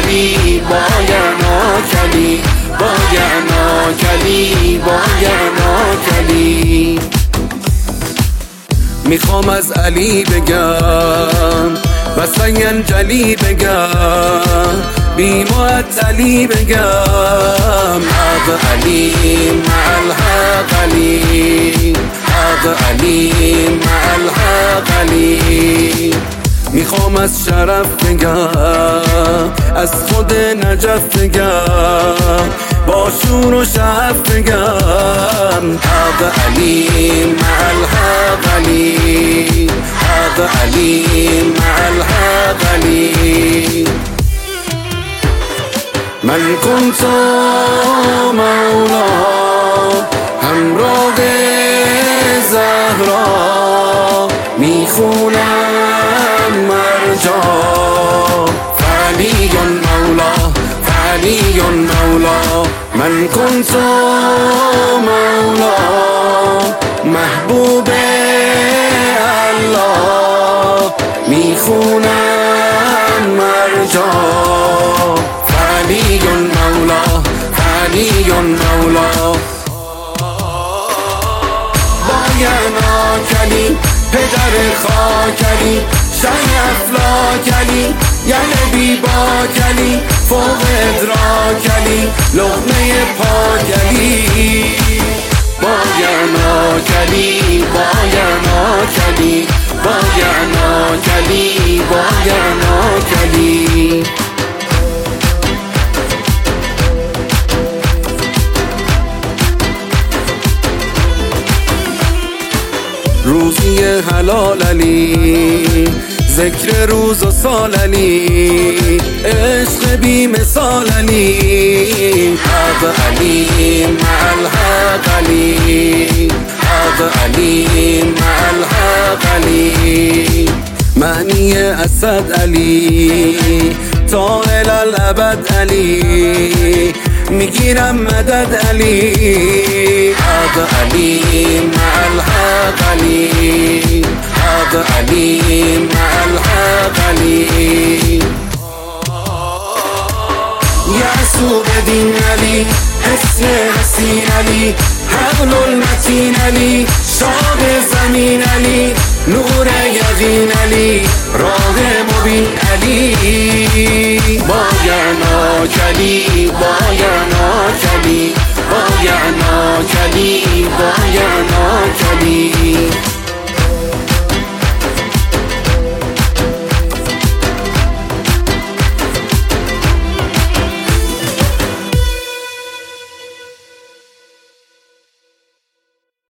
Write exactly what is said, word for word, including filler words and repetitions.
کلی باگرنا کلی باگرنا کلی باگرنا کلی. میخوام از علی بگم و سینجلی بگم بی معطلی بگم حق علی مع الحق علی حق علی مع الحق علی. میخوام از شرف بگم از خود نجف بگم با شور و شعف بگم حق علی مع الحق علی حق علی مع الحق علی. من كنت مولا همراه زهرا میخونم مرجا فعلی مولا فعلی مولا. من كنت مولا محبوب الله میخونم مرجا فعلی مولا فعلی مولا. باگرنا کلی پدر خاکلی شای افلاکلی یعنی بی با کلی فوق ادراکلی لقمه پاکلی. باگرنا کلی باگرنا کلی باگرنا کلی باگرنا کلی. روزی حلال علی ذکر روز و سال علی عشق بی مثال علی حق علی مع الحق علی حق علی مع الحق علی. معنی اسد علی تا الالابد علی میگیرم مدد علی حق علی مع الحق علی حق علی مع الحق علی. یعصوب دین علی حسن حسین علی حبل المتین علی شاه زمین علی نور یقین علی راه مبین علی. باگرنا کلی باگرنا کلی باگرنا کلی باگرنا کلی.